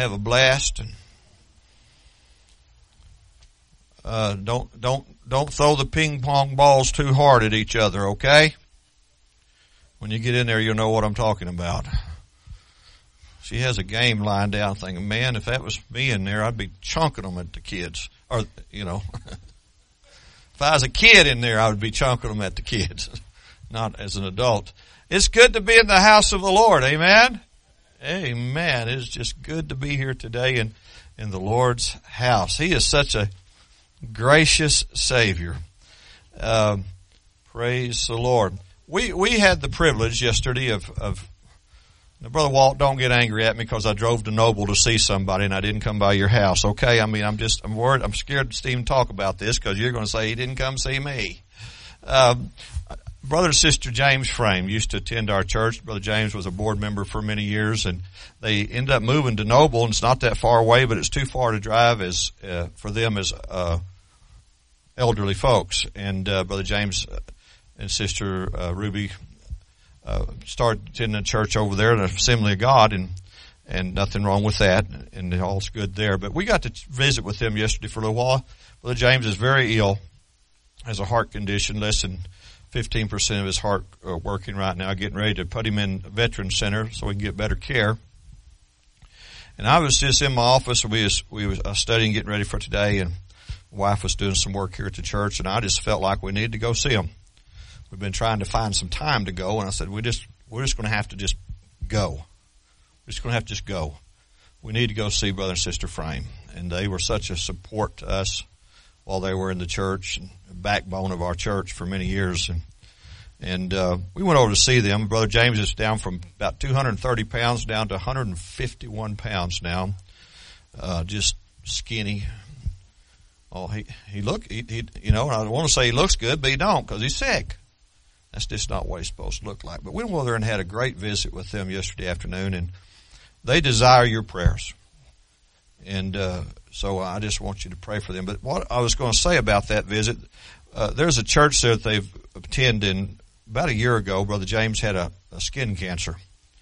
have a blast. And don't throw the ping pong balls too hard at each other, okay? When you get in there, you'll know what I'm talking about. She has a game lying down thinking, man, if that was me in there, I'd be chunking them at the kids. Or, if I was a kid in there, I would be chunking them at the kids. Not as an adult. It's good to be in the house of the Lord. Amen? Amen. It's just good to be here today in the Lord's house. He is such a gracious Savior. Praise the Lord. We had the privilege yesterday of now, Brother Walt, don't get angry at me because I drove to Noble to see somebody and I didn't come by your house. Okay? I mean, I'm worried. I'm scared to even talk about this because you're going to say he didn't come see me. Brother and Sister James Frame used to attend our church. Brother James was a board member for many years, and they ended up moving to Noble, and it's not that far away, but it's too far to drive for them as elderly folks. And Brother James and Sister Ruby started attending a church over there, an Assembly of God, and nothing wrong with that, and all's good there. But we got to visit with them yesterday for a little while. Brother James is very ill, has a heart condition, less than 15% of his heart working right now, getting ready to put him in a veteran center so he can get better care. And I was just in my office, and we was studying, getting ready for today, and my wife was doing some work here at the church, and I just felt like we needed to go see him. We've been trying to find some time to go, and I said, we're just going to have to just go. We're just going to have to just go. We need to go see Brother and Sister Frame. And they were such a support to us while they were in the church, and the backbone of our church for many years. And we went over to see them. Brother James is down from about 230 pounds down to 151 pounds now. Just skinny. Oh, he I don't want to say he looks good, but he don't because he's sick. That's just not what he's supposed to look like. But we went over there and had a great visit with them yesterday afternoon, and they desire your prayers. And so I just want you to pray for them. But what I was going to say about that visit, there's a church there that they've attended about a year ago. Brother James had a skin cancer,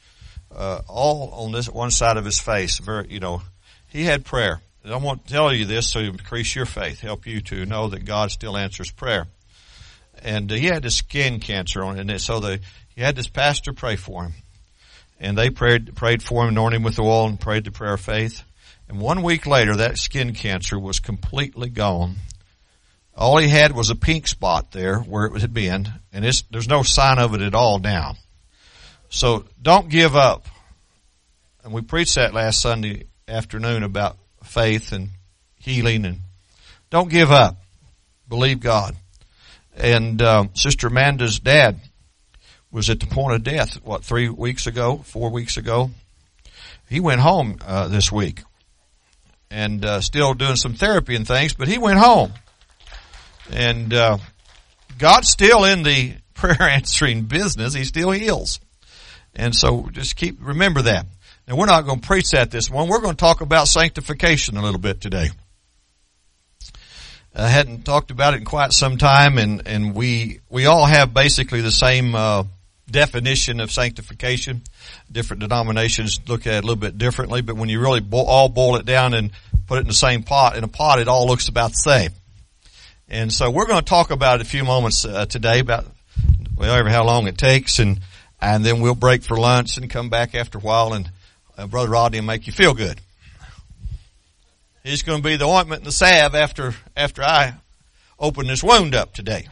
all on this one side of his face. He had prayer. And I want to tell you this so you increase your faith, help you to know that God still answers prayer. And he had this skin cancer on it, and so he had this pastor pray for him. And they prayed for him, anointed him with oil, and prayed the prayer of faith. And 1 week later, that skin cancer was completely gone. All he had was a pink spot there where it had been, and there's no sign of it at all now. So don't give up. And we preached that last Sunday afternoon about faith and healing, and don't give up. Believe God. And Sister Amanda's dad was at the point of death, 4 weeks ago? He went home this week and still doing some therapy and things, but he went home. And God's still in the prayer answering business. He still heals. And so just remember that. Now we're not going to preach that this morning. We're going to talk about sanctification a little bit today. I hadn't talked about it in quite some time, and we all have basically the same definition of sanctification. Different denominations look at it a little bit differently, but when you really all boil it down and put it in the same pot, it all looks about the same. And so we're going to talk about it a few moments today, about whatever how long it takes, and then we'll break for lunch and come back after a while, and Brother Rodney will make you feel good. He's going to be the ointment and the salve after I open this wound up today.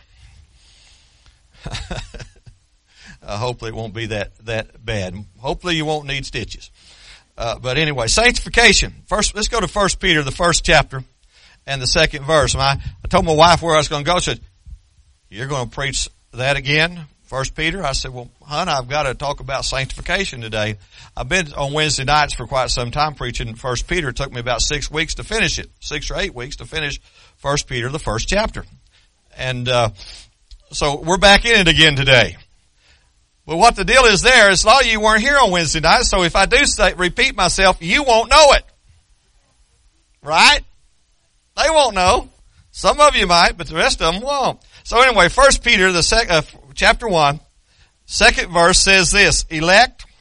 Hopefully it won't be that bad. Hopefully you won't need stitches. But anyway, sanctification. First, let's go to 1 Peter, the 1st chapter and the 2nd verse. I told my wife where I was going to go. She said, you're going to preach that again? 1 Peter? I said, well, hon, I've got to talk about sanctification today. I've been on Wednesday nights for quite some time preaching 1 Peter. It took me about 6 weeks to finish it. 6 or 8 weeks to finish 1 Peter, the 1st chapter. And, so we're back in it again today. But what the deal is there is a lot of you weren't here on Wednesday night, so if I do repeat myself, you won't know it. Right? They won't know. Some of you might, but the rest of them won't. So anyway, 1 Peter, chapter 1, 2nd verse says this, elect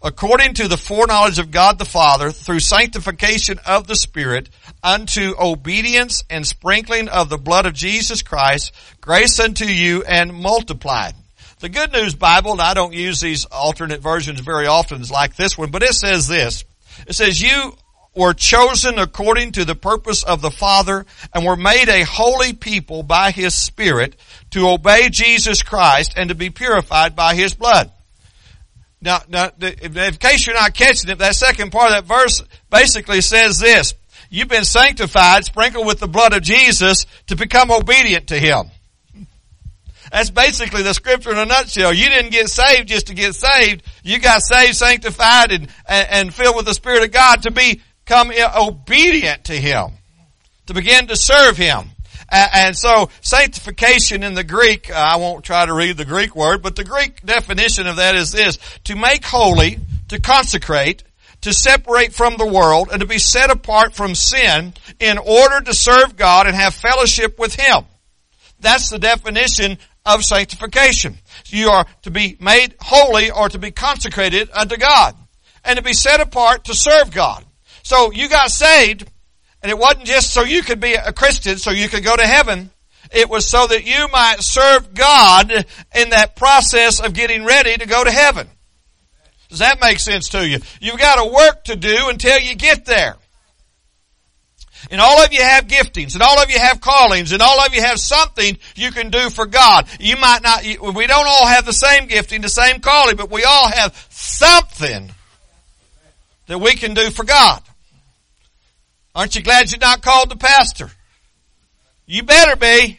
according to the foreknowledge of God the Father, through sanctification of the Spirit, unto obedience and sprinkling of the blood of Jesus Christ, grace unto you and multiplied. The Good News Bible, and I don't use these alternate versions very often like this one, but it says this. It says, you were chosen according to the purpose of the Father and were made a holy people by His Spirit to obey Jesus Christ and to be purified by His blood. Now, in case you're not catching it, that second part of that verse basically says this. You've been sanctified, sprinkled with the blood of Jesus to become obedient to Him. That's basically the scripture in a nutshell. You didn't get saved just to get saved. You got saved, sanctified, and filled with the Spirit of God to become obedient to Him, to begin to serve Him. And so sanctification in the Greek, I won't try to read the Greek word, but the Greek definition of that is this: to make holy, to consecrate, to separate from the world, and to be set apart from sin in order to serve God and have fellowship with Him. That's the definition of sanctification. You are to be made holy or to be consecrated unto God and to be set apart to serve God. So you got saved, and it wasn't just so you could be a Christian, so you could go to heaven. It was so that you might serve God in that process of getting ready to go to heaven. Does that make sense to you? You've got a work to do until you get there. And all of you have giftings, and all of you have callings, and all of you have something you can do for God. You might not, we don't all have the same gifting, the same calling, but we all have something that we can do for God. Aren't you glad you're not called the pastor? You better be.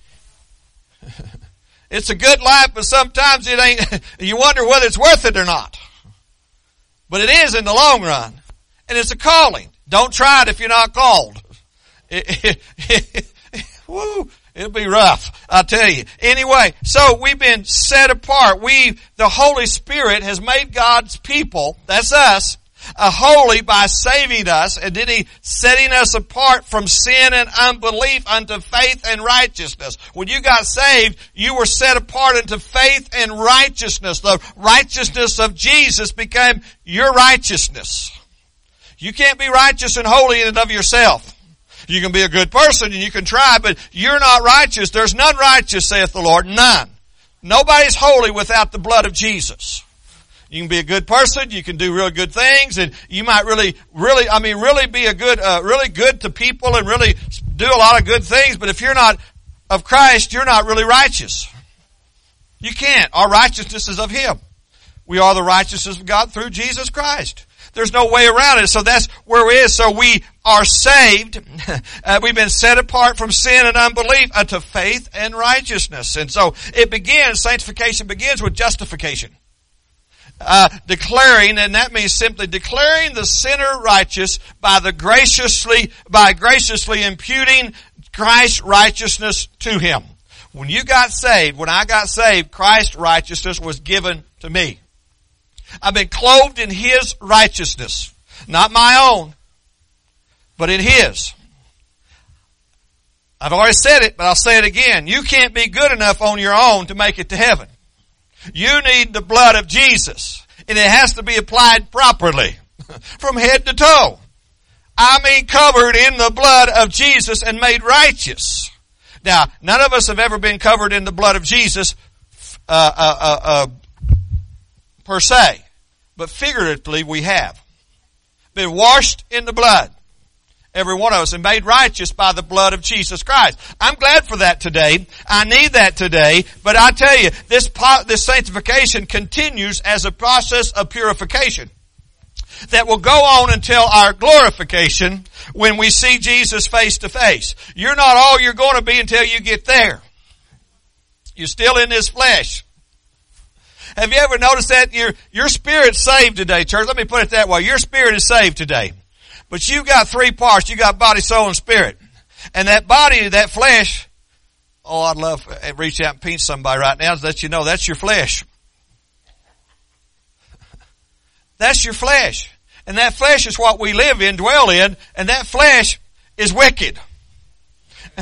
It's a good life, but sometimes it ain't, you wonder whether it's worth it or not. But it is in the long run. And it's a calling. Don't try it if you're not called. Woo, it'll be rough, I tell you. Anyway, so we've been set apart. The Holy Spirit has made God's people, that's us, holy by saving us, and then He setting us apart from sin and unbelief unto faith and righteousness. When you got saved, you were set apart unto faith and righteousness. The righteousness of Jesus became your righteousness. You can't be righteous and holy in and of yourself. You can be a good person and you can try, but you're not righteous. There's none righteous, saith the Lord. None. Nobody's holy without the blood of Jesus. You can be a good person, you can do really good things, and you might really be a good, really good to people and really do a lot of good things, but if you're not of Christ, you're not really righteous. You can't. Our righteousness is of Him. We are the righteousness of God through Jesus Christ. There's no way around it. So that's where it is. So we are saved. We've been set apart from sin and unbelief unto faith and righteousness. And so sanctification begins with justification. Declaring, and that means simply declaring the sinner righteous by graciously imputing Christ's righteousness to him. When I got saved, Christ's righteousness was given to me. I've been clothed in His righteousness. Not my own, but in His. I've already said it, but I'll say it again. You can't be good enough on your own to make it to heaven. You need the blood of Jesus. And it has to be applied properly. From head to toe. I mean covered in the blood of Jesus and made righteous. Now, none of us have ever been covered in the blood of Jesus per se. But figuratively we have. Been washed in the blood. Every one of us, and made righteous by the blood of Jesus Christ. I'm glad for that today. I need that today. But I tell you, this sanctification continues as a process of purification that will go on until our glorification when we see Jesus face to face. You're not all you're going to be until you get there. You're still in this flesh. Have you ever noticed that your spirit's saved today, church? Let me put it that way. Your spirit is saved today. But you've got three parts. You got body, soul, and spirit. And that body, that flesh, I'd love to reach out and pinch somebody right now to let you know that's your flesh. That's your flesh. And that flesh is what we live in, dwell in, and that flesh is wicked.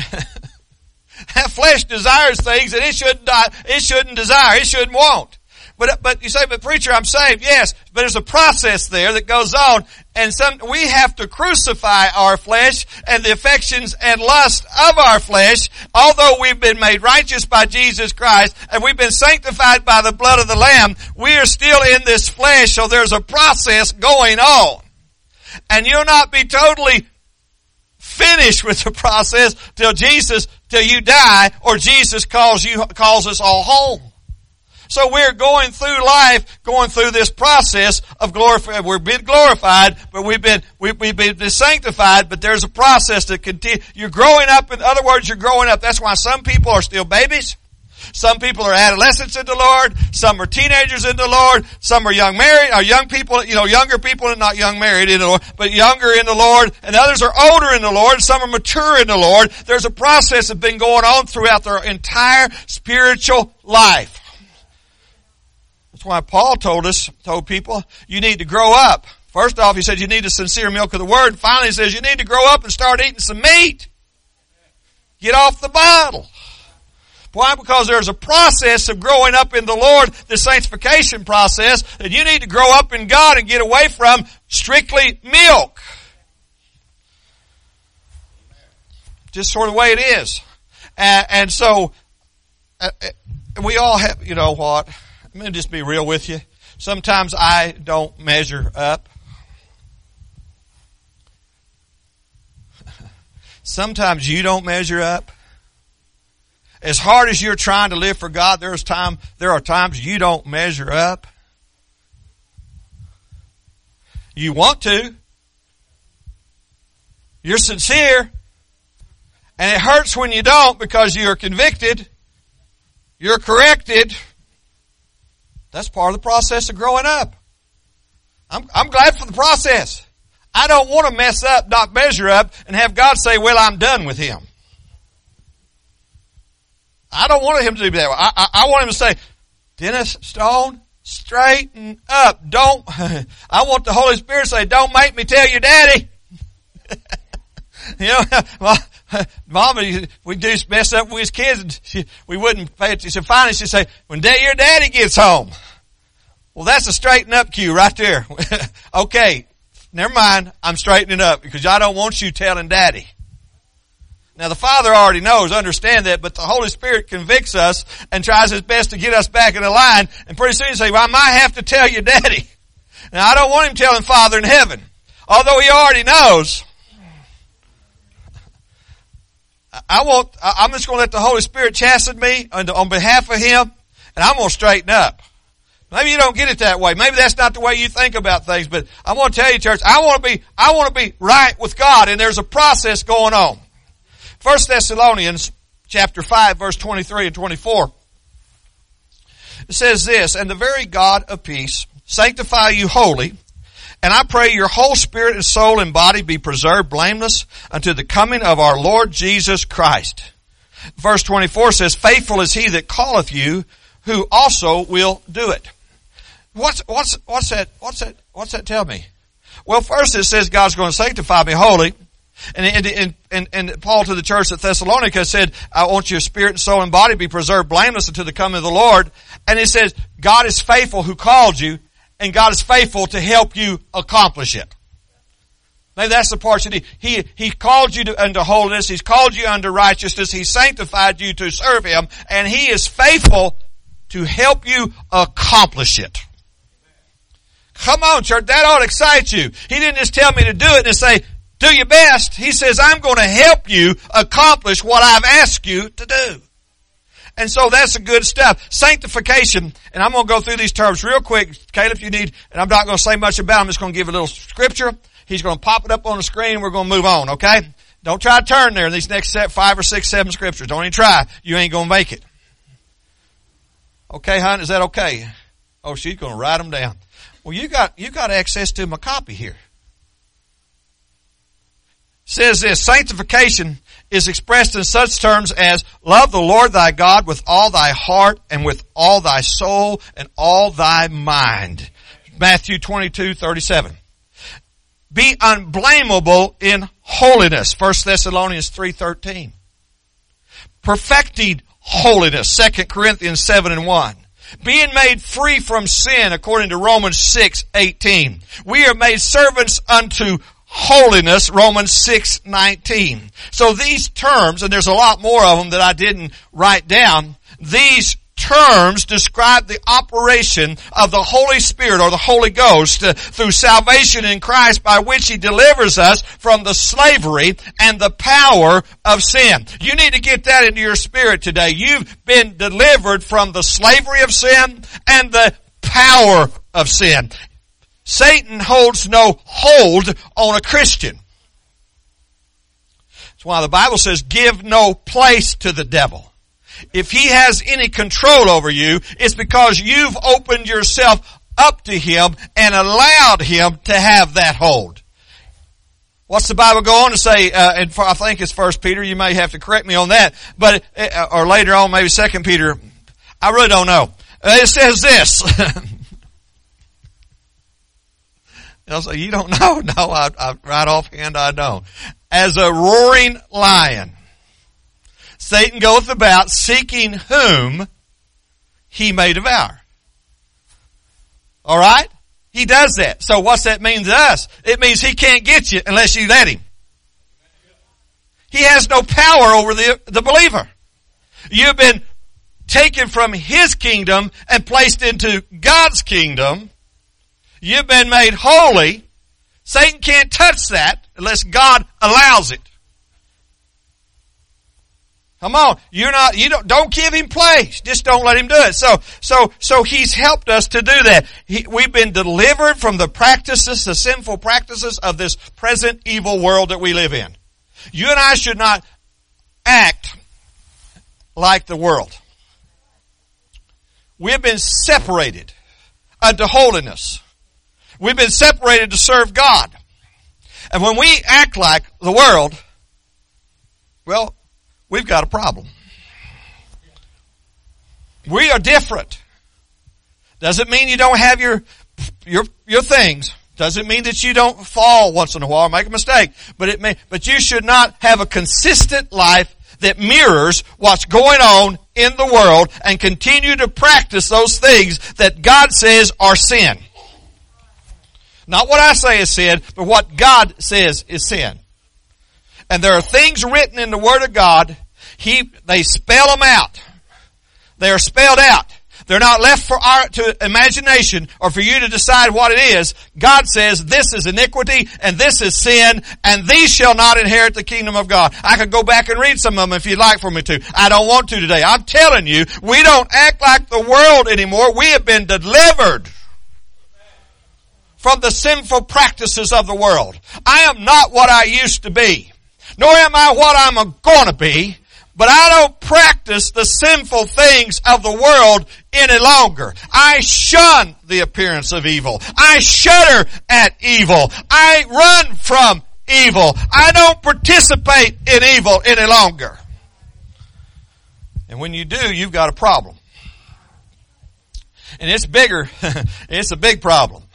That flesh desires things that it shouldn't desire, it shouldn't want. But you say, but preacher, I'm saved. Yes, but there's a process there that goes on. And we have to crucify our flesh and the affections and lust of our flesh. Although we've been made righteous by Jesus Christ and we've been sanctified by the blood of the Lamb, we are still in this flesh, so there's a process going on. And you'll not be totally finished with the process till you die, or Jesus calls us all home. So we're going through life, going through this process of glorified. We've been glorified, but we've been sanctified, but there's a process that continues. You're growing up. In other words, you're growing up. That's why some people are still babies. Some people are adolescents in the Lord. Some are teenagers in the Lord. Some are young people, younger people and not young married in the Lord, but younger in the Lord. And others are older in the Lord. Some are mature in the Lord. There's a process that's been going on throughout their entire spiritual life. That's why Paul told people, you need to grow up. First off, he said you need the sincere milk of the Word. Finally, he says you need to grow up and start eating some meat. Get off the bottle. Why? Because there's a process of growing up in the Lord, the sanctification process, that you need to grow up in God and get away from strictly milk. Just sort of the way it is. And so, we all have, you know what? I'm going to just be real with you. Sometimes I don't measure up. Sometimes you don't measure up. As hard as you're trying to live for God, there are times you don't measure up. You want to. You're sincere. And it hurts when you don't, because you're convicted. You're corrected. That's part of the process of growing up. I'm glad for the process. I don't want to mess up, not measure up, and have God say, well, I'm done with him. I don't want him to do that. I want him to say, Dennis Stone, straighten up. I want the Holy Spirit to say, don't make me tell your daddy. Mama, we do mess up with his kids, and we wouldn't pay attention. So finally she'd say, when your daddy gets home. Well, that's a straighten up cue right there. Okay, never mind, I'm straightening up, because I don't want you telling daddy. Now the Father already knows, understand that, but the Holy Spirit convicts us and tries his best to get us back in the line, and pretty soon you say, well, I might have to tell your daddy. Now I don't want him telling Father in heaven, although he already knows. I'm just going to let the Holy Spirit chasten me on behalf of him, and I'm going to straighten up. Maybe you don't get it that way. Maybe that's not the way you think about things, but I'm going to tell you, church, I want to be right with God, and there's a process going on. 1 Thessalonians chapter 5, verse 23 and 24. It says this, and the very God of peace sanctify you wholly, and I pray your whole spirit and soul and body be preserved blameless unto the coming of our Lord Jesus Christ. Verse 24 says, faithful is he that calleth you, who also will do it. What's that tell me? Well, first it says God's going to sanctify me wholly. And Paul to the church at Thessalonica said, I want your spirit and soul and body be preserved blameless until the coming of the Lord. And he says, God is faithful who called you, and God is faithful to help you accomplish it. Maybe that's the part you need. He called you unto holiness. He's called you unto righteousness. He sanctified you to serve him, and he is faithful to help you accomplish it. Come on, church, that ought to excite you. He didn't just tell me to do it and say, do your best. He says, I'm going to help you accomplish what I've asked you to do. And so that's the good stuff. Sanctification, and I'm going to go through these terms real quick. Caleb, if you need, and I'm not going to say much about them. I'm just going to give a little scripture. He's going to pop it up on the screen, and we're going to move on, okay? Don't try to turn there in these next 5 or 6, 7 scriptures. Don't even try. You ain't going to make it. Okay, hon, is that okay? Oh, she's going to write them down. Well, you got access to my copy here. Says this, sanctification is expressed in such terms as love the Lord thy God with all thy heart and with all thy soul and all thy mind. Matthew 22:37. Be unblameable in holiness. 1 Thessalonians 3:13. Perfecting holiness. 2 Corinthians 7:1. Being made free from sin, according to Romans 6:18. We are made servants unto holiness, Romans 6:19. So these terms, and there's a lot more of them that I didn't write down, these terms describe the operation of the Holy Spirit or the Holy Ghost through salvation in Christ, by which He delivers us from the slavery and the power of sin. You need to get that into your spirit today. You've been delivered from the slavery of sin and the power of sin. Satan holds no hold on a Christian. That's why the Bible says, give no place to the devil. If he has any control over you, it's because you've opened yourself up to him and allowed him to have that hold. What's the Bible go on to say? And I think it's 1 Peter. You may have to correct me on that, but or later on, maybe 2 Peter. I really don't know. It says this. I'll say, you don't know? No, I right offhand I don't. As a roaring lion, Satan goeth about seeking whom he may devour. All right? He does that. So what's that mean to us? It means he can't get you unless you let him. He has no power over the believer. You've been taken from his kingdom and placed into God's kingdom. You've been made holy. Satan can't touch that unless God allows it. Come on. Don't give him place. Just don't let him do it. So he's helped us to do that. We've been delivered from the practices, the sinful practices of this present evil world that we live in. You and I should not act like the world. We've been separated unto holiness. We've been separated to serve God. And when we act like the world, well, we've got a problem. We are different. Doesn't mean you don't have your things. Doesn't mean that you don't fall once in a while or make a mistake. But you should not have a consistent life that mirrors what's going on in the world and continue to practice those things that God says are sin. Not what I say is sin, but what God says is sin. And there are things written in the Word of God, they spell them out. They are spelled out. They're not left to imagination or for you to decide what it is. God says this is iniquity and this is sin, and these shall not inherit the kingdom of God. I could go back and read some of them if you'd like for me to. I don't want to today. I'm telling you, we don't act like the world anymore. We have been delivered from the sinful practices of the world. I am not what I used to be, nor am I what I'm going to be, but I don't practice the sinful things of the world any longer. I shun the appearance of evil. I shudder at evil. I run from evil. I don't participate in evil any longer. And when you do, you've got a problem. And it's bigger. It's a big problem.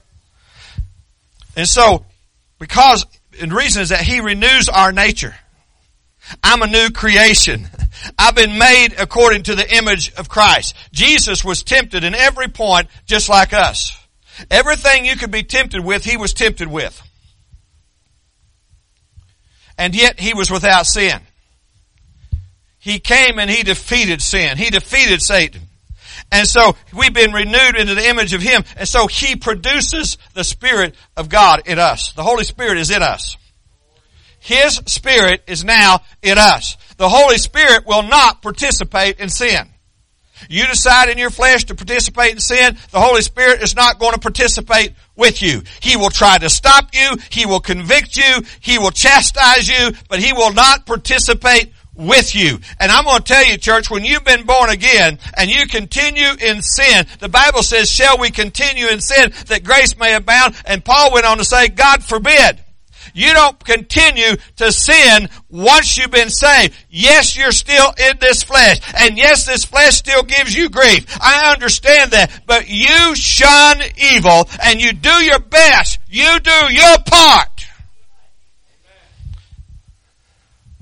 And so, and the reason is that He renews our nature. I'm a new creation. I've been made according to the image of Christ. Jesus was tempted in every point just like us. Everything you could be tempted with, He was tempted with. And yet He was without sin. He came and He defeated sin. He defeated Satan. And so we've been renewed into the image of Him. And so He produces the Spirit of God in us. The Holy Spirit is in us. His Spirit is now in us. The Holy Spirit will not participate in sin. You decide in your flesh to participate in sin, the Holy Spirit is not going to participate with you. He will try to stop you. He will convict you. He will chastise you, but He will not participate with you. And I'm going to tell you, church, when you've been born again and you continue in sin, the Bible says, shall we continue in sin that grace may abound? And Paul went on to say, God forbid. You don't continue to sin once you've been saved. Yes, you're still in this flesh. And yes, this flesh still gives you grief. I understand that. But you shun evil and you do your best. You do your part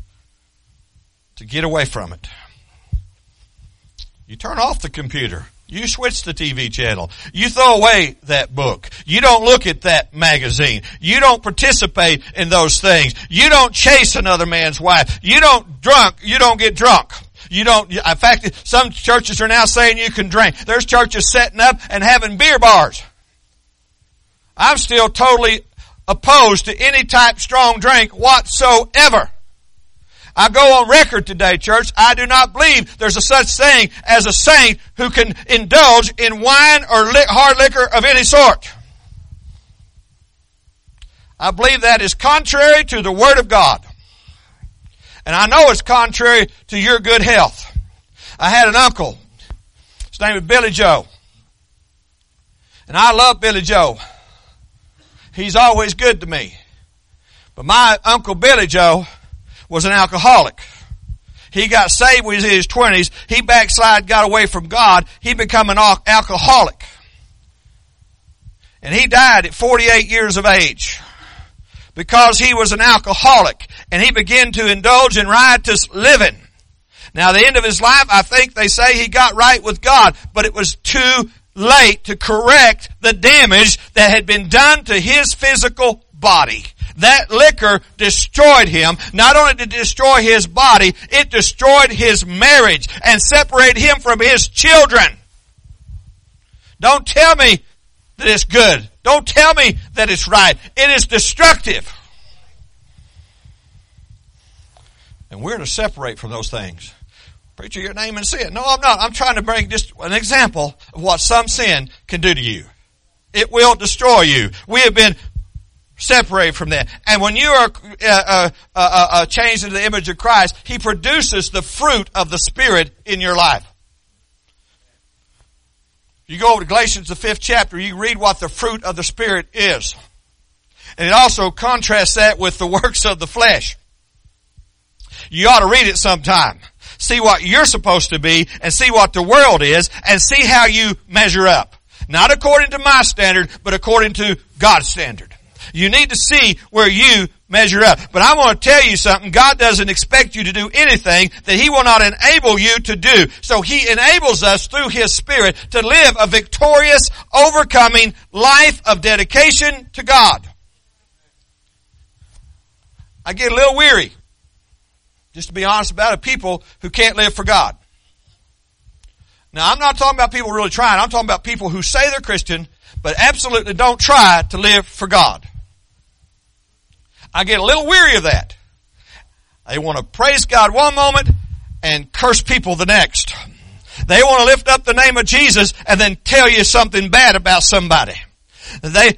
to get away from it. You turn off the computer. You switch the TV channel. You throw away that book. You don't look at that magazine. You don't participate in those things. You don't chase another man's wife. You don't get drunk. You don't, in fact, some churches are now saying you can drink. There's churches setting up and having beer bars. I'm still totally opposed to any type strong drink whatsoever. I go on record today, church, I do not believe there's a such thing as a saint who can indulge in wine or hard liquor of any sort. I believe that is contrary to the Word of God. And I know it's contrary to your good health. I had an uncle. His name was Billy Joe. And I love Billy Joe. He's always good to me. But my Uncle Billy Joe was an alcoholic. He got saved when he was in his 20s. He backslid, got away from God. He became an alcoholic. And he died at 48 years of age because he was an alcoholic. And he began to indulge in riotous living. Now, at the end of his life, I think they say he got right with God, but it was too late to correct the damage that had been done to his physical body. That liquor destroyed him. Not only did it destroy his body, it destroyed his marriage and separated him from his children. Don't tell me that it's good. Don't tell me that it's right. It is destructive. And we're to separate from those things. Preacher, you're naming sin. No, I'm not. I'm trying to bring just an example of what some sin can do to you. It will destroy you. We have been separated from that. And when you are changed into the image of Christ, He produces the fruit of the Spirit in your life. You go over to Galatians, the 5th chapter, you read what the fruit of the Spirit is. And it also contrasts that with the works of the flesh. You ought to read it sometime. See what you're supposed to be and see what the world is and see how you measure up. Not according to my standard, but according to God's standard. You need to see where you measure up. But I want to tell you something. God doesn't expect you to do anything that He will not enable you to do. So He enables us through His Spirit to live a victorious, overcoming life of dedication to God. I get a little weary, just to be honest about it, people who can't live for God. Now, I'm not talking about people really trying. I'm talking about people who say they're Christian, but absolutely don't try to live for God. I get a little weary of that. They want to praise God one moment and curse people the next. They want to lift up the name of Jesus and then tell you something bad about somebody. I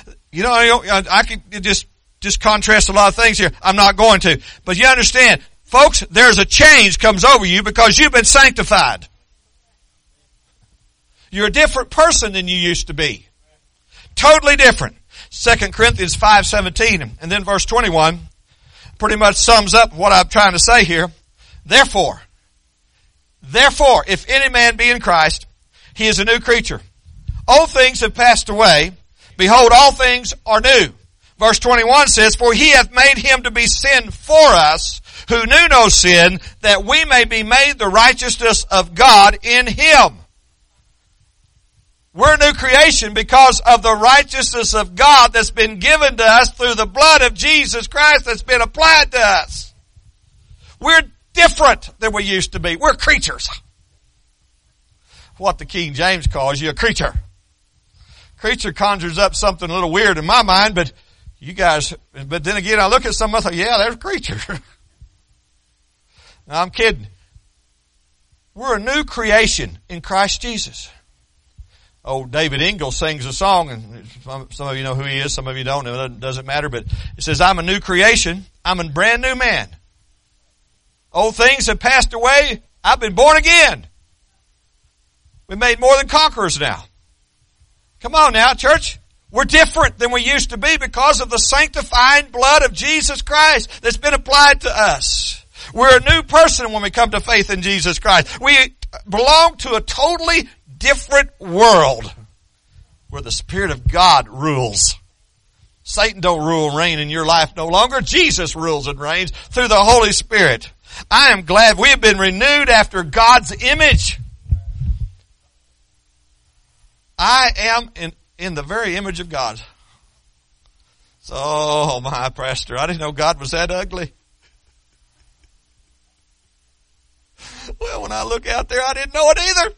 could just contrast a lot of things here. I'm not going to. But you understand, folks, there's a change comes over you because you've been sanctified. You're a different person than you used to be. Totally different. 2 Corinthians 5:17 and then verse 21 pretty much sums up what I'm trying to say here. Therefore, if any man be in Christ, he is a new creature. Old things have passed away. Behold, all things are new. Verse 21 says, for He hath made Him to be sin for us, who knew no sin, that we may be made the righteousness of God in Him. We're a new creation because of the righteousness of God that's been given to us through the blood of Jesus Christ that's been applied to us. We're different than we used to be. We're creatures. What the King James calls you a creature. Creature conjures up something a little weird in my mind, but then again, I look at some of them, yeah, there's a creature. No, I'm kidding. We're a new creation in Christ Jesus. Old David Ingalls sings a song, and some of you know who he is, some of you don't know, it doesn't matter, but it says, I'm a new creation, I'm a brand new man. Old things have passed away, I've been born again. We made more than conquerors now. Come on now, church. We're different than we used to be because of the sanctifying blood of Jesus Christ that's been applied to us. We're a new person when we come to faith in Jesus Christ. We belong to a totally different world where the Spirit of God rules. Satan don't rule and reign in your life no longer. Jesus rules and reigns through the Holy Spirit. I am glad we have been renewed after God's image. I am in the very image of God. So, oh my pastor, I didn't know God was that ugly. Well, when I look out there, I didn't know it either.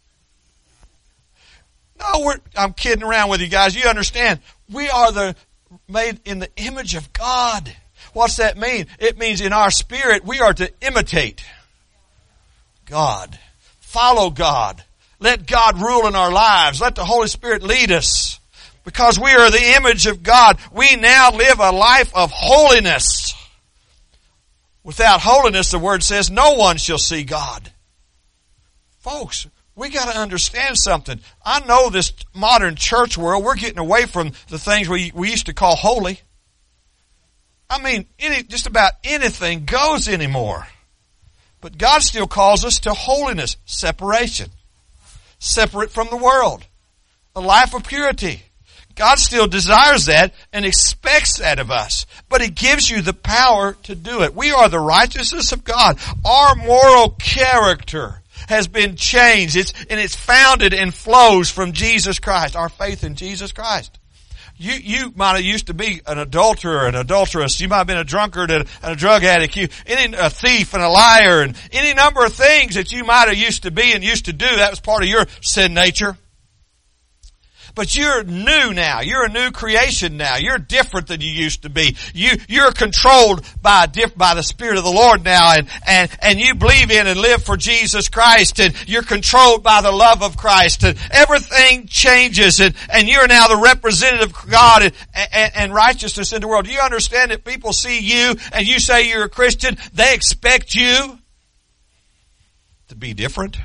No, I'm kidding around with you guys. You understand. We are made in the image of God. What's that mean? It means in our spirit, we are to imitate God. Follow God. Let God rule in our lives. Let the Holy Spirit lead us. Because we are the image of God, we now live a life of holiness. Without holiness, the Word says, no one shall see God. Folks, we got to understand something. I know this modern church world, we're getting away from the things we used to call holy. I mean, just about anything goes anymore. But God still calls us to holiness, separation. Separate from the world. A life of purity. God still desires that and expects that of us. But He gives you the power to do it. We are the righteousness of God. Our moral character has been changed. It's founded and flows from Jesus Christ. Our faith in Jesus Christ. You might have used to be an adulterer, an adulteress. You might have been a drunkard and a drug addict. A thief and a liar and any number of things that you might have used to be and used to do. That was part of your sin nature. But you're new now. You're a new creation now. You're different than you used to be. You're controlled by the Spirit of the Lord now, and you believe in and live for Jesus Christ, and you're controlled by the love of Christ, and everything changes, and you're now the representative of God and righteousness in the world. Do you understand that people see you and you say you're a Christian, they expect you to be different?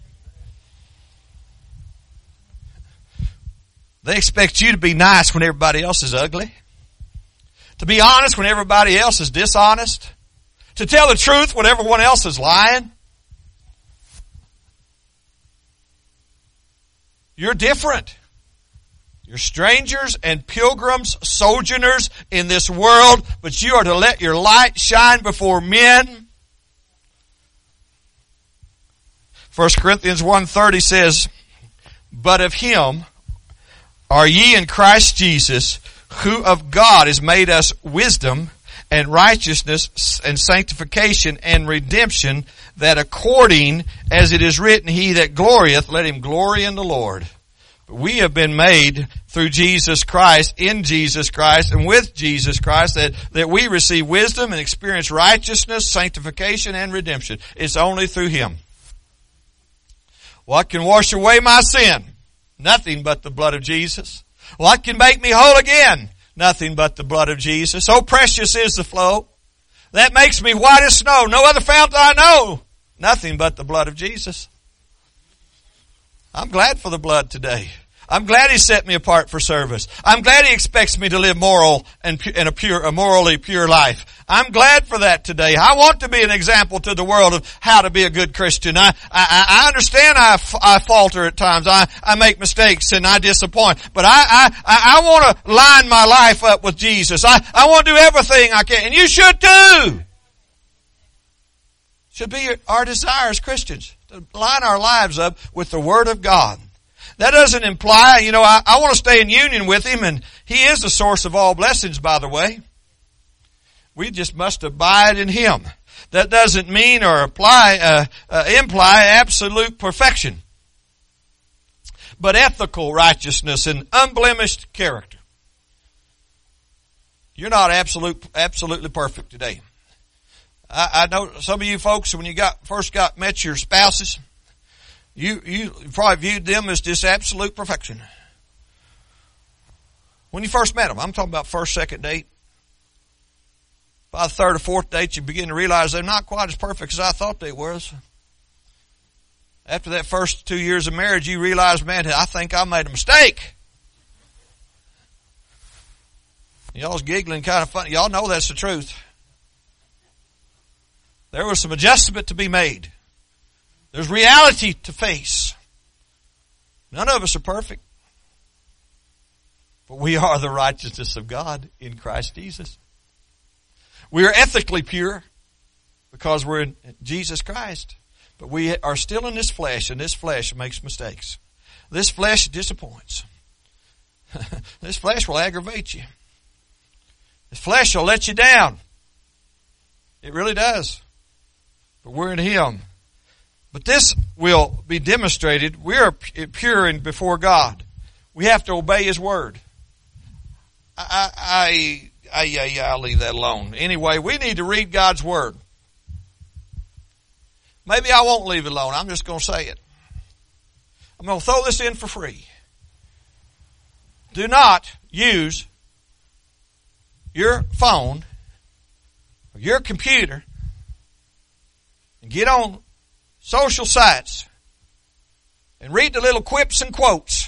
They expect you to be nice when everybody else is ugly. To be honest when everybody else is dishonest. To tell the truth when everyone else is lying. You're different. You're strangers and pilgrims, sojourners in this world, but you are to let your light shine before men. 1 Corinthians 1:30 says, but of Him are ye in Christ Jesus, who of God has made us wisdom and righteousness and sanctification and redemption, that according as it is written, he that glorieth, let him glory in the Lord. But we have been made through Jesus Christ, in Jesus Christ, and with Jesus Christ, that we receive wisdom and experience righteousness, sanctification, and redemption. It's only through Him. What can wash away my sin? Nothing but the blood of Jesus. What can make me whole again? Nothing but the blood of Jesus. So precious is the flow. That makes me white as snow. No other fount I know. Nothing but the blood of Jesus. I'm glad for the blood today. I'm glad He set me apart for service. I'm glad He expects me to live moral and a morally pure life. I'm glad for that today. I want to be an example to the world of how to be a good Christian. I understand I falter at times. I make mistakes and I disappoint. But I want to line my life up with Jesus. I want to do everything I can. And you should too. Should be our desire as Christians, to line our lives up with the Word of God. That doesn't imply, I want to stay in union with Him, and He is the source of all blessings, by the way. We just must abide in Him. That doesn't mean or imply absolute perfection, but ethical righteousness and unblemished character. You're not absolutely perfect today. I know some of you folks, when you first met your spouses, you probably viewed them as just absolute perfection. When you first met them, I'm talking about first, second date. By the third or fourth date, you begin to realize they're not quite as perfect as I thought they was. After that first 2 years of marriage, you realize, man, I think I made a mistake. Y'all's giggling kind of funny. Y'all know that's the truth. There was some adjustment to be made. There's reality to face. None of us are perfect. But we are the righteousness of God in Christ Jesus. We are ethically pure because we're in Jesus Christ. But we are still in this flesh, and this flesh makes mistakes. This flesh disappoints. This flesh will aggravate you. This flesh will let you down. It really does. But we're in Him. But this will be demonstrated. We are pure and before God. We have to obey His Word. I'll leave that alone. Anyway, we need to read God's Word. Maybe I won't leave it alone. I'm just going to say it. I'm going to throw this in for free. Do not use your phone or your computer and get on social sites and read the little quips and quotes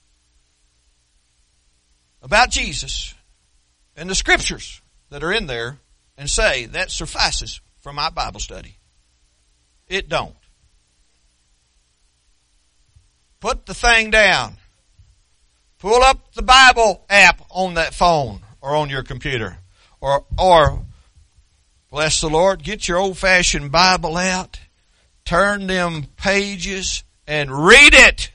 about Jesus and the scriptures that are in there and say that suffices for my Bible study. It don't. Put the thing down. Pull up the Bible app on that phone or on your computer. Or bless the Lord, get your old-fashioned Bible out, turn them pages, and read it.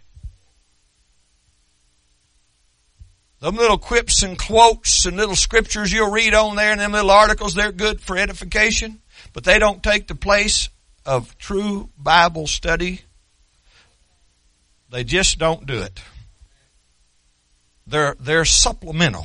Them little quips and quotes and little scriptures you'll read on there and them little articles, they're good for edification, but they don't take the place of true Bible study. They just don't do it. They're supplemental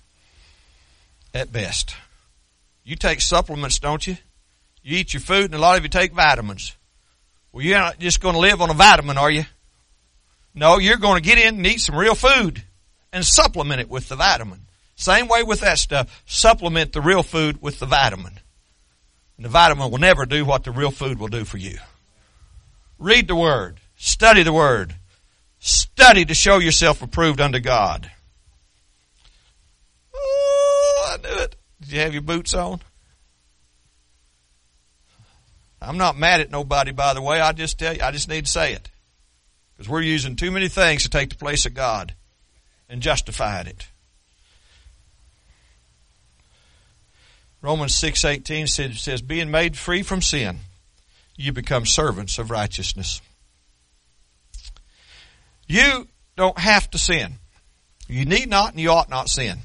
at best. You take supplements, don't you? You eat your food, and a lot of you take vitamins. Well, you're not just going to live on a vitamin, are you? No, you're going to get in and eat some real food and supplement it with the vitamin. Same way with that stuff. Supplement the real food with the vitamin. And the vitamin will never do what the real food will do for you. Read the Word. Study the Word. Study to show yourself approved unto God. Oh, I knew it. Did you have your boots on? I'm not mad at nobody, by the way. I just tell you, I just need to say it. Because we're using too many things to take the place of God and justifying it. Romans 6:18 says, being made free from sin, you become servants of righteousness. You don't have to sin. You need not and you ought not sin.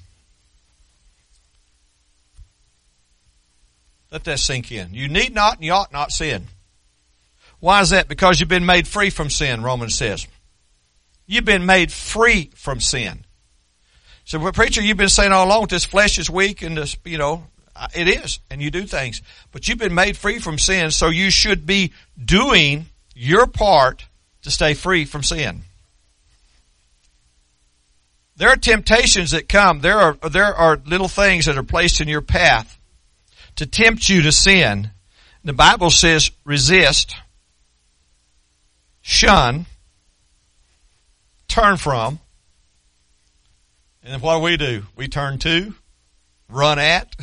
Let that sink in. You need not and you ought not sin. Why is that? Because you've been made free from sin, Romans says. You've been made free from sin. So, well, preacher, you've been saying all along this flesh is weak and this, it is, and you do things. But you've been made free from sin, so you should be doing your part to stay free from sin. There are temptations that come. There are little things that are placed in your path to tempt you to sin. The Bible says resist, shun, turn from. And then what do? We turn to, run at.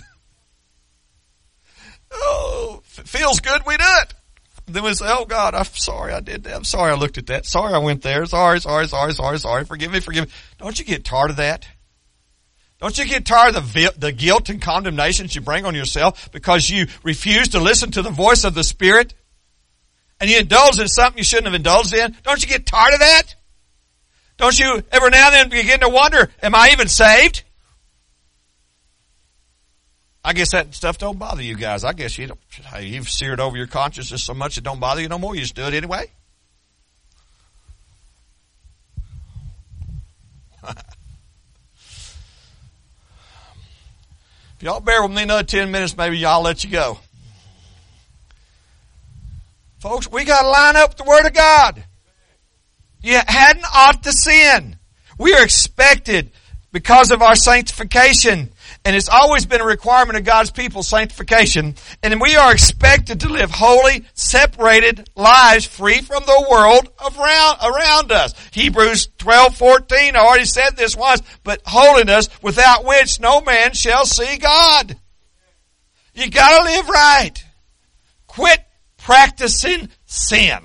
Oh, if it feels good, we do it. Then we say, oh God, I'm sorry I did that. I'm sorry I looked at that. Sorry I went there. Sorry. Forgive me. Don't you get tired of that? Don't you get tired of the guilt and condemnations you bring on yourself because you refuse to listen to the voice of the Spirit? And you indulge in something you shouldn't have indulged in? Don't you get tired of that? Don't you every now and then begin to wonder, am I even saved? I guess that stuff don't bother you guys. I guess you've seared over your consciousness so much it don't bother you no more. You just do it anyway. If y'all bear with me another 10 minutes, maybe y'all let you go. Folks, we got to line up with the Word of God. You hadn't ought to sin. We are expected because of our sanctification. And it's always been a requirement of God's people, sanctification. And we are expected to live holy, separated lives free from the world around us. Hebrews 12:14, I already said this once, but holiness without which no man shall see God. You gotta live right. Quit practicing sin.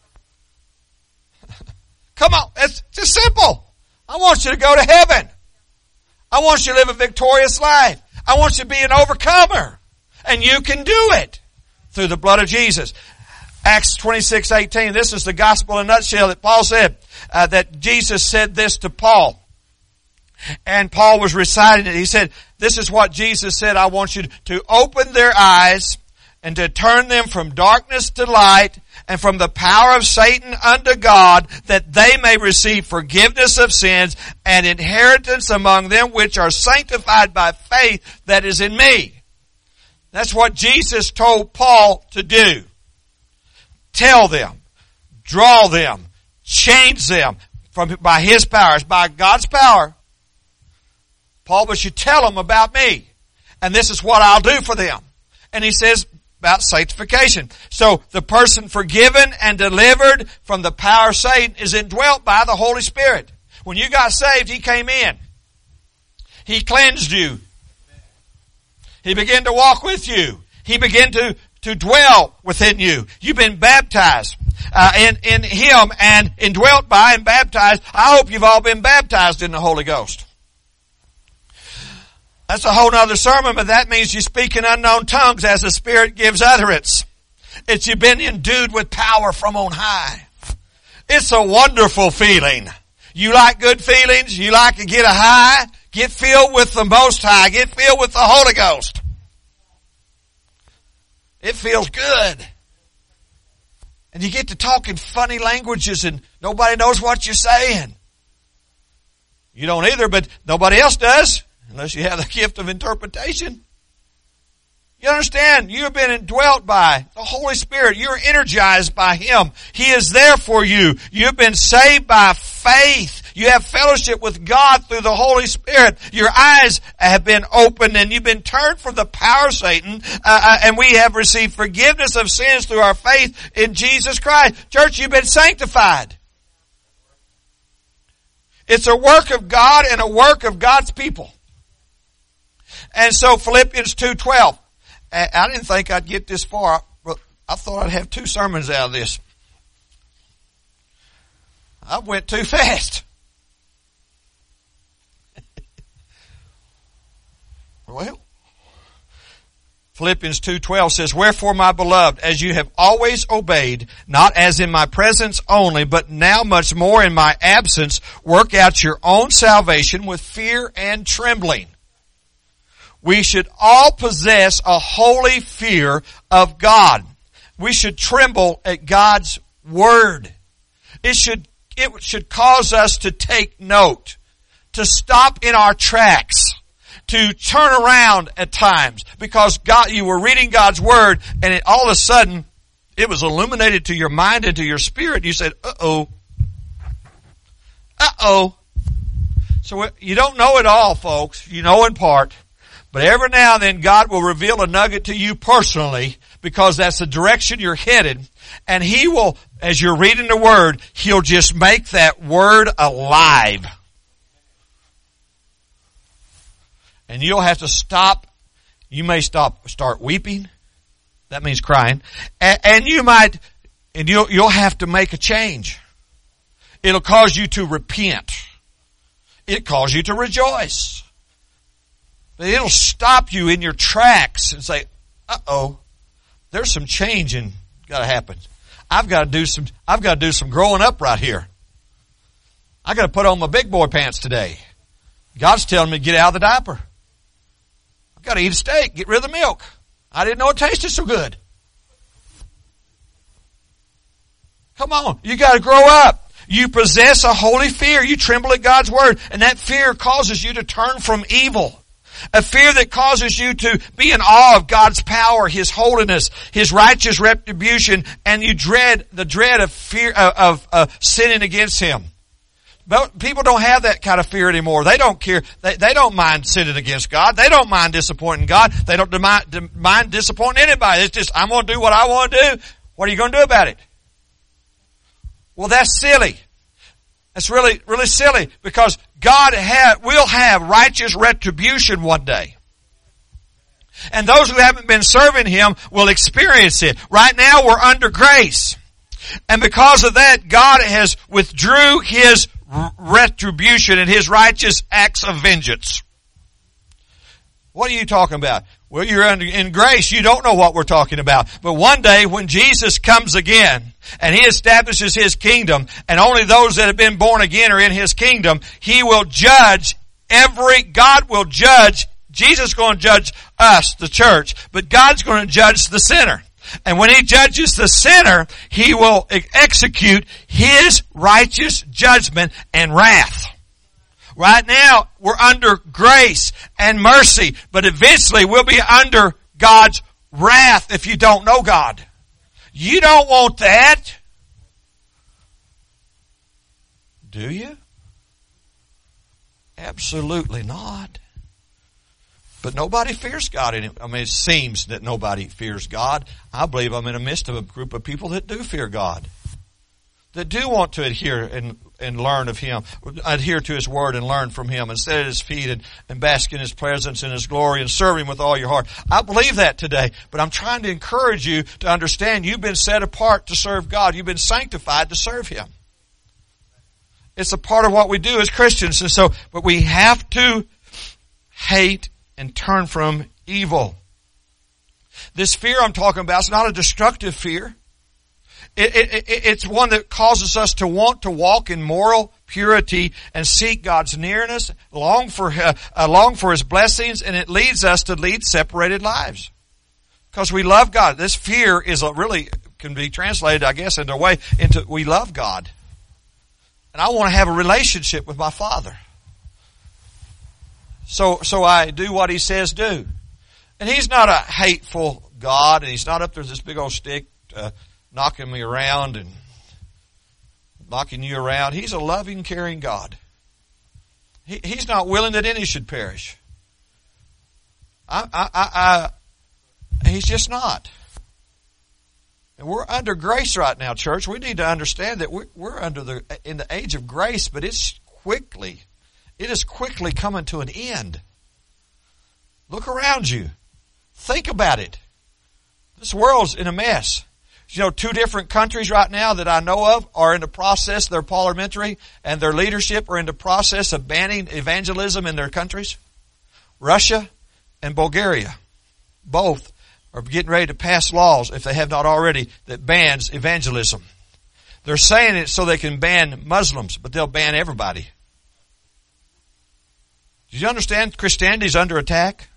Come on, it's just simple. I want you to go to heaven. I want you to live a victorious life. I want you to be an overcomer. And you can do it through the blood of Jesus. Acts 26:18. This is the gospel in a nutshell that Paul said, that Jesus said this to Paul. And Paul was reciting it. He said, this is what Jesus said, I want you to open their eyes and to turn them from darkness to light and from the power of Satan unto God, that they may receive forgiveness of sins and inheritance among them which are sanctified by faith that is in me. That's what Jesus told Paul to do. Tell them, draw them, change them by His power. It's by God's power. Paul, but you tell them about me. And this is what I'll do for them. And he says about sanctification. So the person forgiven and delivered from the power of Satan is indwelt by the Holy Spirit. When you got saved, He came in. He cleansed you. He began to walk with you. He began to dwell within you. You've been baptized in Him and indwelt by and baptized. I hope you've all been baptized in the Holy Ghost. That's a whole nother sermon, but that means you speak in unknown tongues as the Spirit gives utterance. It's you've been endued with power from on high. It's a wonderful feeling. You like good feelings? You like to get a high? Get filled with the Most High. Get filled with the Holy Ghost. It feels good. And you get to talk in funny languages and nobody knows what you're saying. You don't either, but nobody else does. Unless you have the gift of interpretation. You understand? You have been indwelt by the Holy Spirit. You're energized by Him. He is there for you. You've been saved by faith. You have fellowship with God through the Holy Spirit. Your eyes have been opened and you've been turned from the power of Satan. And we have received forgiveness of sins through our faith in Jesus Christ. Church, you've been sanctified. It's a work of God and a work of God's people. And so Philippians 2:12. I didn't think I'd get this far, but I thought I'd have 2 sermons out of this. I went too fast. Well, Philippians 2:12 says, wherefore, my beloved, as you have always obeyed, not as in my presence only, but now much more in my absence, work out your own salvation with fear and trembling. We should all possess a holy fear of God. We should tremble at God's Word. It should cause us to take note, to stop in our tracks, to turn around at times, because you were reading God's Word and all of a sudden it was illuminated to your mind and to your spirit. You said, uh-oh. So you don't know it all, folks. You know in part. But every now and then God will reveal a nugget to you personally, because that's the direction you're headed. And He will, as you're reading the Word, He'll just make that Word alive. And you'll have to stop. You may start weeping. That means crying. And you'll have to make a change. It'll cause you to repent. It'll cause you to rejoice. But it'll stop you in your tracks and say, uh-oh, there's some changing got to happen. I've got to do some growing up right here. I got to put on my big boy pants today. God's telling me to get out of the diaper. I've got to eat a steak, get rid of the milk. I didn't know it tasted so good. Come on, you got to grow up. You possess a holy fear. You tremble at God's Word, and that fear causes you to turn from evil. A fear that causes you to be in awe of God's power, His holiness, His righteous retribution, and you dread of fear of sinning against Him. But people don't have that kind of fear anymore. They don't care. They don't mind sinning against God. They don't mind disappointing God. They don't mind disappointing anybody. It's just, I'm going to do what I want to do. What are you going to do about it? Well, that's silly. That's really, really silly, because God will have righteous retribution one day. And those who haven't been serving Him will experience it. Right now we're under grace. And because of that, God has withdrew His retribution and His righteous acts of vengeance. What are you talking about? Well, you're in grace. You don't know what we're talking about. But one day when Jesus comes again and He establishes His kingdom, and only those that have been born again are in His kingdom, He will judge God will judge. Jesus is going to judge us, the church, but God's going to judge the sinner. And when He judges the sinner, He will execute His righteous judgment and wrath. Right now, we're under grace and mercy, but eventually we'll be under God's wrath if you don't know God. You don't want that. Do you? Absolutely not. But nobody fears God. It seems that nobody fears God. I believe I'm in the midst of a group of people that do fear God, that do want to adhere and learn of Him, adhere to His Word and learn from Him, and sit at His feet and bask in His presence and His glory and serve Him with all your heart. I believe that today, but I'm trying to encourage you to understand you've been set apart to serve God. You've been sanctified to serve Him. It's a part of what we do as Christians, but we have to hate and turn from evil. This fear I'm talking about is not a destructive fear. It's one that causes us to want to walk in moral purity and seek God's nearness, long for His blessings, and it leads us to lead separated lives. Because we love God. This fear can be translated, I guess, into we love God. And I want to have a relationship with my Father. So I do what He says do. And He's not a hateful God, and He's not up there with this big old stick, knocking me around and knocking you around. He's a loving, caring God. He's not willing that any should perish. He's just not. And we're under grace right now, church. We need to understand that we're in the age of grace, but it is quickly coming to an end. Look around you. Think about it. This world's in a mess. 2 different countries right now that I know of are in the process, their parliamentary and their leadership are in the process of banning evangelism in their countries. Russia and Bulgaria. Both are getting ready to pass laws, if they have not already, that bans evangelism. They're saying it so they can ban Muslims, but they'll ban everybody. Do you understand Christianity's under attack?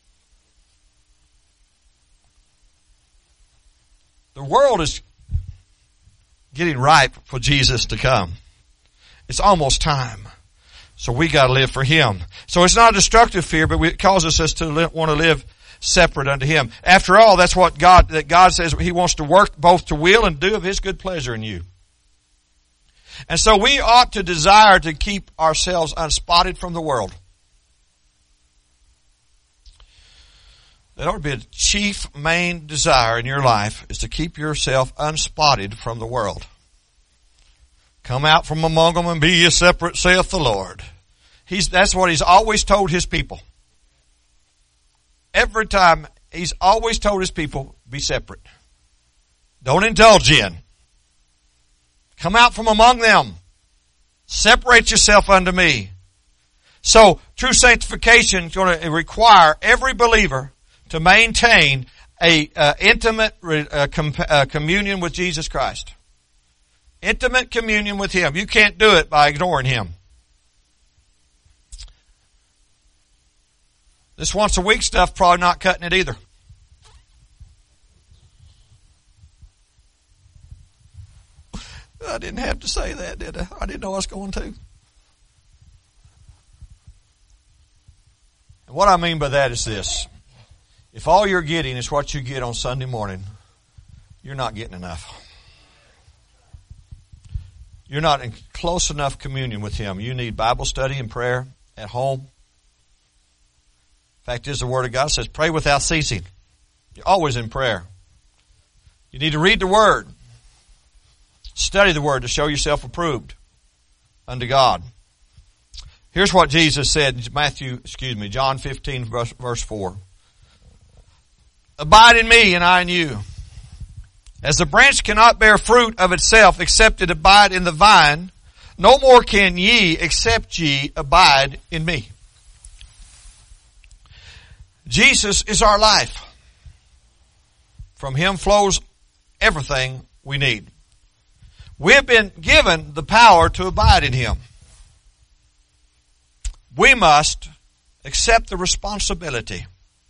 The world is getting ripe for Jesus to come. It's almost time. So we got to live for Him. So it's not a destructive fear, but it causes us to want to live separate unto Him. After all, that's what God says He wants to work both to will and do of His good pleasure in you. And so we ought to desire to keep ourselves unspotted from the world. That ought to be a chief main desire in your life, is to keep yourself unspotted from the world. Come out from among them and be ye separate, saith the Lord. That's what He's always told His people. Every time He's always told His people, be separate. Don't indulge in. Come out from among them. Separate yourself unto me. So, true sanctification is going to require every believer to maintain a intimate communion with Jesus Christ. Intimate communion with Him. You can't do it by ignoring Him. This once a week stuff, probably not cutting it either. I didn't have to say that, did I? I didn't know I was going to. And what I mean by that is this. If all you're getting is what you get on Sunday morning, you're not getting enough. You're not in close enough communion with Him. You need Bible study and prayer at home. Fact is, the Word of God says, pray without ceasing. You're always in prayer. You need to read the Word. Study the Word to show yourself approved unto God. Here's what Jesus said in John 15, verse 4. Abide in me and I in you. As the branch cannot bear fruit of itself except it abide in the vine, no more can ye except ye abide in me. Jesus is our life. From Him flows everything we need. We have been given the power to abide in Him. We must accept the responsibility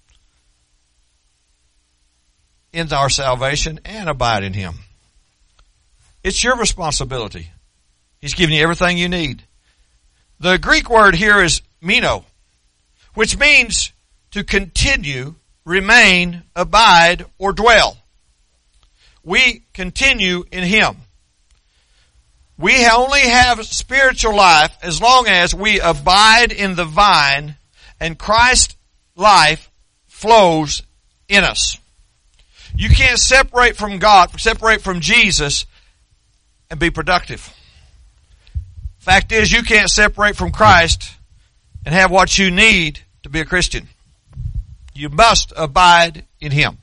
in our salvation and abide in Him. It's your responsibility. He's given you everything you need. The Greek word here is meno, which means to continue, remain, abide, or dwell. We continue in Him. We only have spiritual life as long as we abide in the vine and Christ's life flows in us. You can't separate from God, separate from Jesus and be productive. Fact is, you can't separate from Christ and have what you need to be a Christian. You must abide in Him.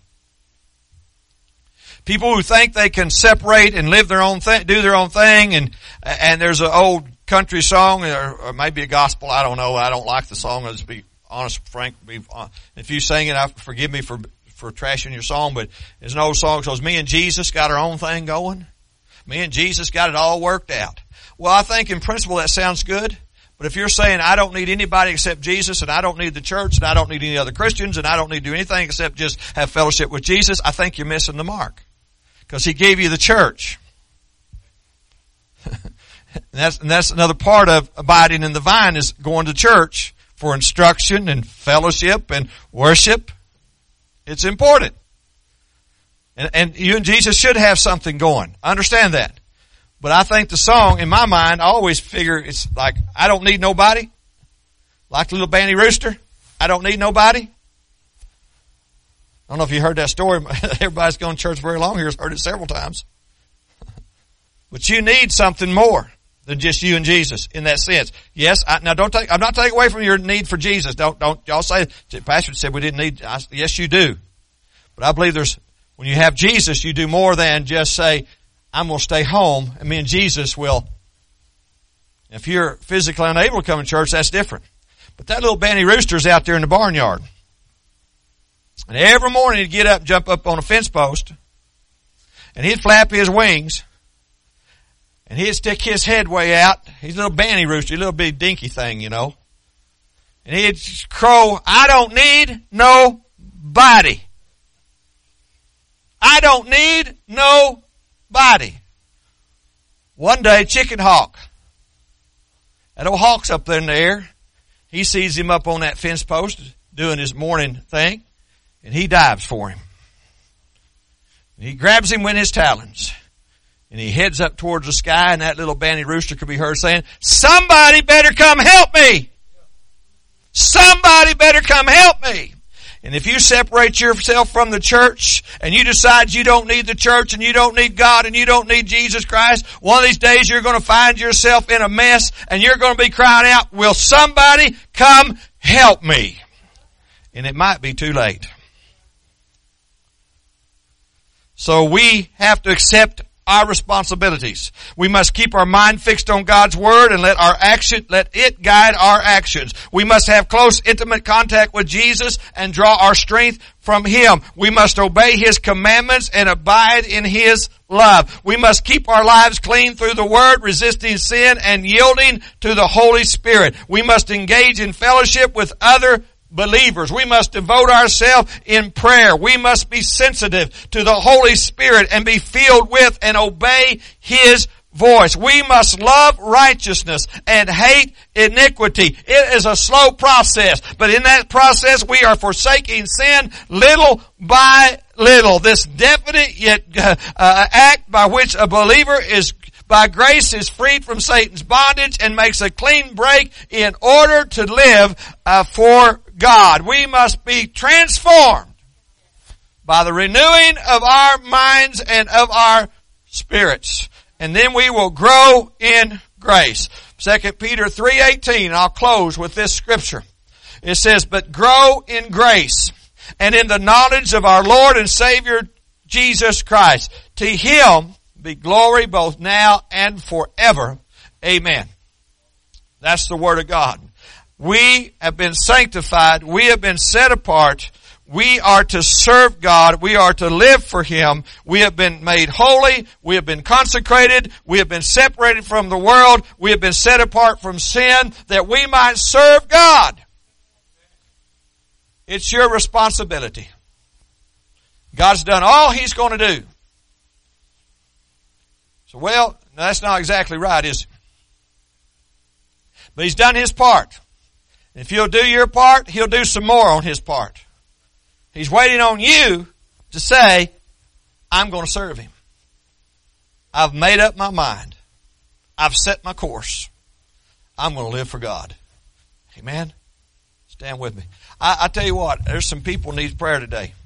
People who think they can separate and live their own thing, do their own thing, and there's an old country song, or maybe a gospel, I don't know, I don't like the song, I'll just be honest, frank, if you sing it, forgive me for trashing your song, but there's an old song that says, me and Jesus got our own thing going. Me and Jesus got it all worked out. Well, I think in principle that sounds good, but if you're saying I don't need anybody except Jesus, and I don't need the church, and I don't need any other Christians, and I don't need to do anything except just have fellowship with Jesus, I think you're missing the mark. Because He gave you the church. and that's another part of abiding in the vine, is going to church for instruction and fellowship and worship. It's important. And you and Jesus should have something going. I understand that. But I think the song, in my mind, I always figure it's like, I don't need nobody. Like the little Banny Rooster. I don't need nobody. I don't know if you heard that story. Everybody's gone to church very long here has heard it several times. But you need something more than just you and Jesus in that sense. Yes, I'm not taking away from your need for Jesus. Don't y'all say, Pastor said we didn't need, yes you do. But I believe when you have Jesus, you do more than just say, I'm going to stay home, and me and Jesus will. If you're physically unable to come to church, that's different. But that little Banny Rooster's out there in the barnyard. And every morning he'd get up and jump up on a fence post, and he'd flap his wings, and he'd stick his head way out. He's a little Banny Rooster, a little big dinky thing, you know. And he'd crow, I don't need nobody. I don't need nobody. One day, Chicken Hawk, that old hawk's up there in the air, he sees him up on that fence post doing his morning thing, and he dives for him. And he grabs him with his talons, and he heads up towards the sky, and that little Banny Rooster could be heard saying, somebody better come help me! Somebody better come help me! And if you separate yourself from the church and you decide you don't need the church and you don't need God and you don't need Jesus Christ, one of these days you're going to find yourself in a mess and you're going to be crying out, will somebody come help me? And it might be too late. So we have to accept our responsibilities. We must keep our mind fixed on God's Word and let it guide our actions. We must have close, intimate contact with Jesus and draw our strength from Him. We must obey His commandments and abide in His love. We must keep our lives clean through the Word, resisting sin and yielding to the Holy Spirit. We must engage in fellowship with other believers. We must devote ourselves in prayer. We must be sensitive to the Holy Spirit and be filled with and obey His voice. We must love righteousness and hate iniquity. It is a slow process, but in that process we are forsaking sin little by little. This definite yet act by which a believer is by grace is freed from Satan's bondage and makes a clean break in order to live for God. We must be transformed by the renewing of our minds and of our spirits. And then we will grow in grace. 2 Peter 3:18, I'll close with this scripture. It says, but grow in grace and in the knowledge of our Lord and Savior Jesus Christ. To Him be glory both now and forever. Amen. That's the Word of God. We have been sanctified. We have been set apart. We are to serve God. We are to live for Him. We have been made holy. We have been consecrated. We have been separated from the world. We have been set apart from sin that we might serve God. It's your responsibility. God's done all He's going to do. So, well, that's not exactly right, is it? But He's done His part. If you'll do your part, He'll do some more on His part. He's waiting on you to say, I'm going to serve Him. I've made up my mind. I've set my course. I'm going to live for God. Amen? Stand with me. I tell you what, there's some people need prayer today.